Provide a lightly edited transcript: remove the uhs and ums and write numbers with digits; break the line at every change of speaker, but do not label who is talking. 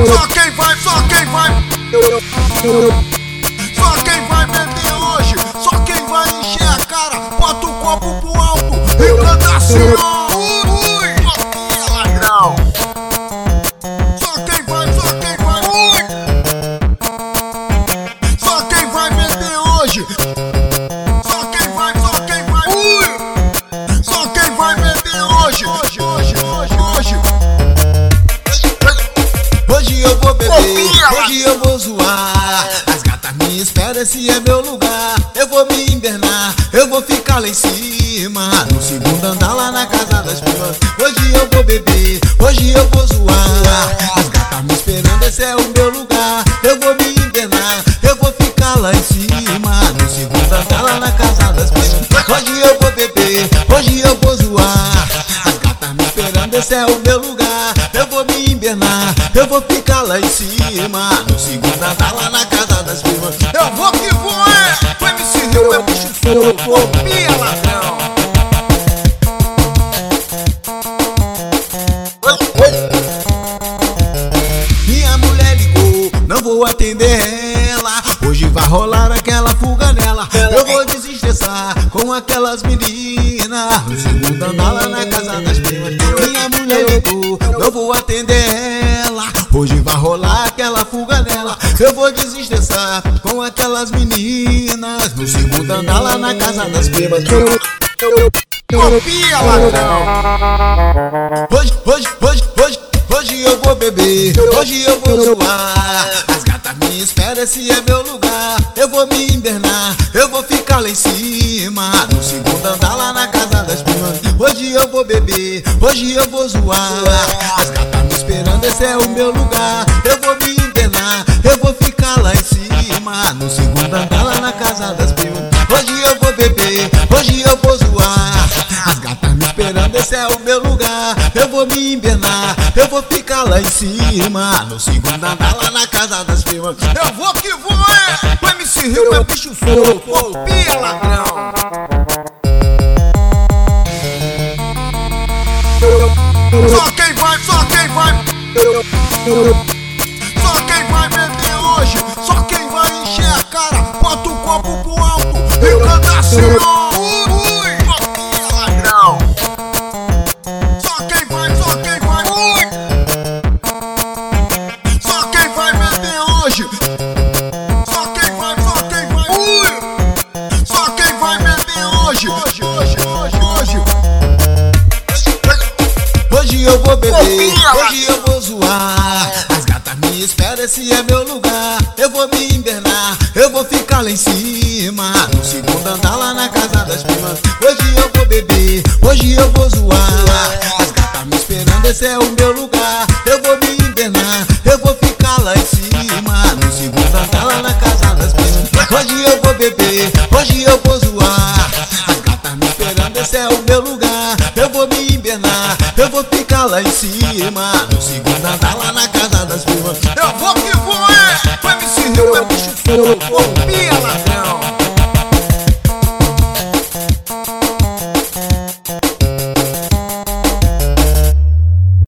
Só quem vai, só quem vai. Só quem vai beber hoje, só quem vai encher a cara, bota o copo pro alto e canta assim, ó. Ui, é ladrão. Só quem vai, só quem vai. Ui. Só quem vai beber hoje. Só quem vai, só quem vai. Ui. Só quem vai beber hoje.
Hoje eu vou beber, hoje eu vou zoar. As gatas me esperam, esse é meu lugar. Eu vou me invernar, eu vou ficar lá em cima, no segundo andar lá na casa das primas. Hoje eu vou beber, hoje eu vou zoar. As gatas me esperando, esse é o meu lugar. Eu vou me invernar, eu vou ficar lá em cima, no segundo andar lá na casa das primas. Hoje eu vou beber, hoje eu vou zoar. As gatas me esperando, esse é o meu lugar. Eu vou me invernar, eu vou ficar lá em cima, no segundo andar lá na casa das primas.
Eu vou que vou, é! O MC Rio é bicho fogo, copia, ladrão!
Minha mulher ligou, não vou atender ela. Hoje vai rolar aquela fuga nela. Eu vou desestressar com aquelas meninas, no segundo andar lá na casa das primas. Minha mulher ligou, não vou atender ela. Hoje vai rolar aquela fuga nela. Eu vou desestressar com aquelas meninas, no segundo andar lá na casa das primas.
Copia, ladrão!
Hoje eu vou beber, hoje eu vou zoar. As gatas me esperam, esse é meu lugar. Eu vou me invernar, eu vou ficar lá em cima, no segundo andar lá na casa das primas. Hoje eu vou beber, hoje eu vou zoar. As gatas me esperando, esse é o meu lugar. Eu vou me invernar, eu vou ficar lá em cima, no segundo andar lá na casa das primas. Hoje eu vou beber, hoje eu vou zoar. As gatas me esperando, esse é o meu lugar. Eu vou me invernar, eu vou ficar lá em cima, no segundo andar lá na casa das primas.
Eu vou que vou, é! O MC Rio é bicho fogo, copia, ladrão! Só quem vai, só quem vai. Só quem vai beber hoje, só quem vai encher a cara, bota o copo pro alto e canta assim, ó. Ui, é ladrão. Só quem vai, só quem vai. Ui. Só quem vai beber hoje. Só quem vai, só quem vai. Ui. Só quem vai beber hoje.
Hoje eu vou beber, hoje eu vou zoar. As gatas me esperam, esse é meu lugar. Eu vou me invernar, eu vou ficar lá em cima, no segundo andar lá na casa das primas. Hoje eu vou beber, hoje eu vou zoar. As gatas me esperando, esse é o meu lugar. Eu vou me invernar, eu vou ficar lá em cima, no segundo andar lá na casa das primas. Hoje eu vou beber, hoje eu vou zoar. As gatas me esperando, esse é o meu lugar. Eu vou me invernar, eu vou ficar lá em cima, no segundo andar lá na casa das primas.
Eu vou que